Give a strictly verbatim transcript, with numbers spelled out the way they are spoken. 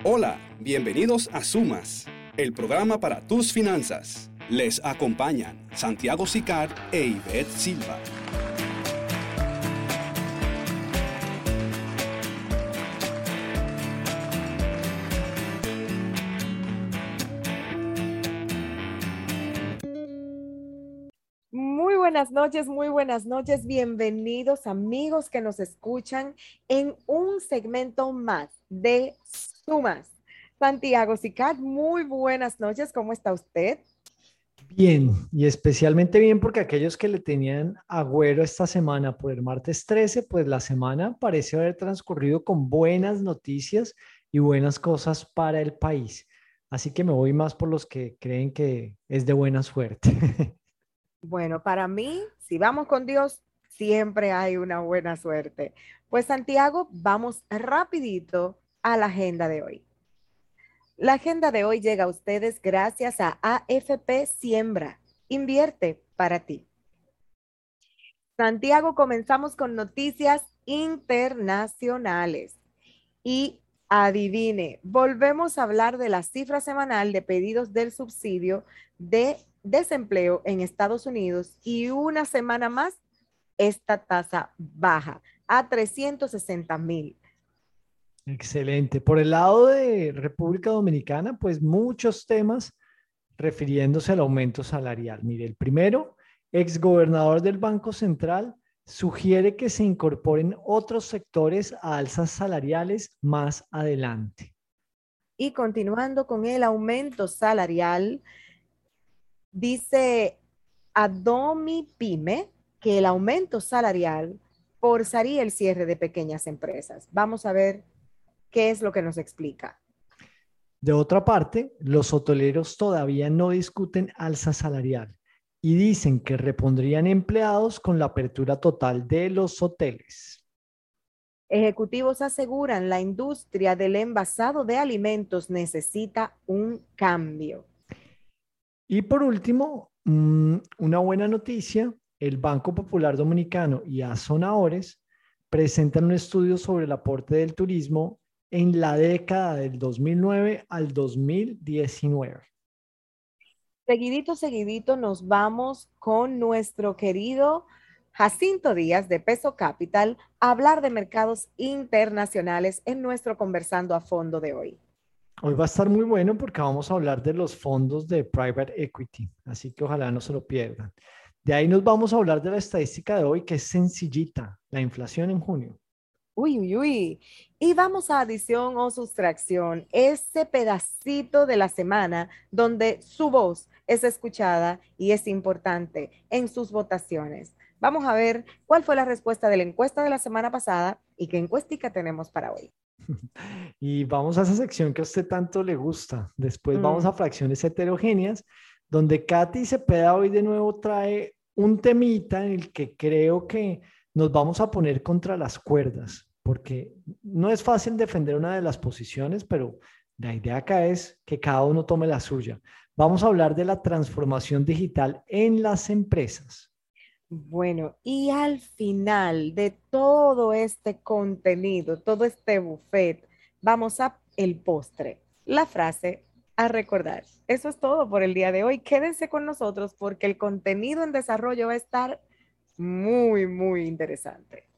Hola, bienvenidos a Sumas, el programa para tus finanzas. Les acompañan Santiago Sicard e Ivette Silva. Muy buenas noches, muy buenas noches. Bienvenidos amigos que nos escuchan en un segmento más de Sumas. Santiago Sicard, muy buenas noches. ¿Cómo está usted? Bien, y especialmente bien porque aquellos que le tenían agüero esta semana por el martes trece, pues la semana parece haber transcurrido con buenas noticias y buenas cosas para el país. Así que me voy más por los que creen que es de buena suerte. Bueno, para mí, si vamos con Dios, siempre hay una buena suerte. Pues Santiago, vamos rapidito a la agenda de hoy. La agenda de hoy llega a ustedes gracias a A F P Siembra. Invierte para ti. Santiago, comenzamos con noticias internacionales. Y adivine, volvemos a hablar de la cifra semanal de pedidos del subsidio de desempleo en Estados Unidos y una semana más, esta tasa baja a trescientos sesenta mil. Excelente. Por el lado de República Dominicana, pues muchos temas refiriéndose al aumento salarial. Mire, el primero, exgobernador del Banco Central sugiere que se incorporen otros sectores a alzas salariales más adelante. Y continuando con el aumento salarial, dice Adomi Pyme que el aumento salarial forzaría el cierre de pequeñas empresas. Vamos a ver qué es lo que nos explica. De otra parte, los hoteleros todavía no discuten alza salarial y dicen que repondrían empleados con la apertura total de los hoteles. Ejecutivos aseguran la industria del envasado de alimentos necesita un cambio. Y por último, mm, una buena noticia, el Banco Popular Dominicano y Azonadores presentan un estudio sobre el aporte del turismo en la década del dos mil nueve al dos mil diecinueve. Seguidito, seguidito nos vamos con nuestro querido Jacinto Díaz de Peso Capital a hablar de mercados internacionales en nuestro Conversando a Fondo de hoy. Hoy va a estar muy bueno porque vamos a hablar de los fondos de private equity, así que ojalá no se lo pierdan. De ahí nos vamos a hablar de la estadística de hoy, que es sencillita, la inflación en junio. Uy, uy, uy. Y vamos a adición o sustracción, ese pedacito de la semana donde su voz es escuchada y es importante en sus votaciones. Vamos a ver cuál fue la respuesta de la encuesta de la semana pasada y qué encuestica tenemos para hoy. Y vamos a esa sección que a usted tanto le gusta. Después vamos Mm. a fracciones heterogéneas, donde Katy Cepeda hoy de nuevo trae un temita en el que creo que nos vamos a poner contra las cuerdas, porque no es fácil defender una de las posiciones, pero la idea acá es que cada uno tome la suya. Vamos a hablar de la transformación digital en las empresas. Bueno, y al final de todo este contenido, todo este buffet, vamos a el postre, la frase a recordar. Eso es todo por el día de hoy. Quédense con nosotros porque el contenido en desarrollo va a estar muy, muy interesante.